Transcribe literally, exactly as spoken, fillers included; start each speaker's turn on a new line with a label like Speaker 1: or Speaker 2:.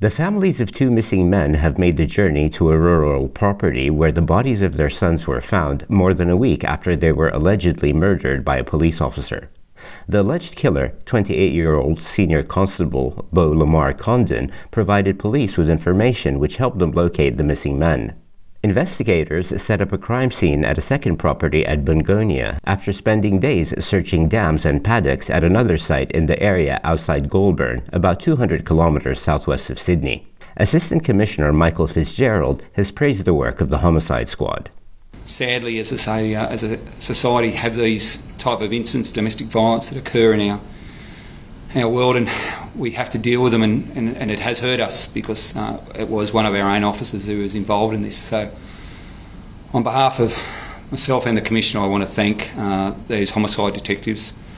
Speaker 1: The families of two missing men have made the journey to a rural property where the bodies of their sons were found more than a week after they were allegedly murdered by a police officer. The alleged killer, twenty-eight-year-old Senior Constable Beau Lamar Condon, provided police with information which helped them locate the missing men. Investigators set up a crime scene at a second property at Bungonia after spending days searching dams and paddocks at another site in the area outside Goulburn, about two hundred kilometers southwest of Sydney. Assistant Commissioner Michael Fitzgerald has praised the work of the homicide squad.
Speaker 2: Sadly, as I say, uh, as a society, have these type of incidents, domestic violence that occur in our in our world, and we have to deal with them, and, and, and it has hurt us because uh, it was one of our own officers who was involved in this. So on behalf of myself and the Commissioner, I want to thank uh, these homicide detectives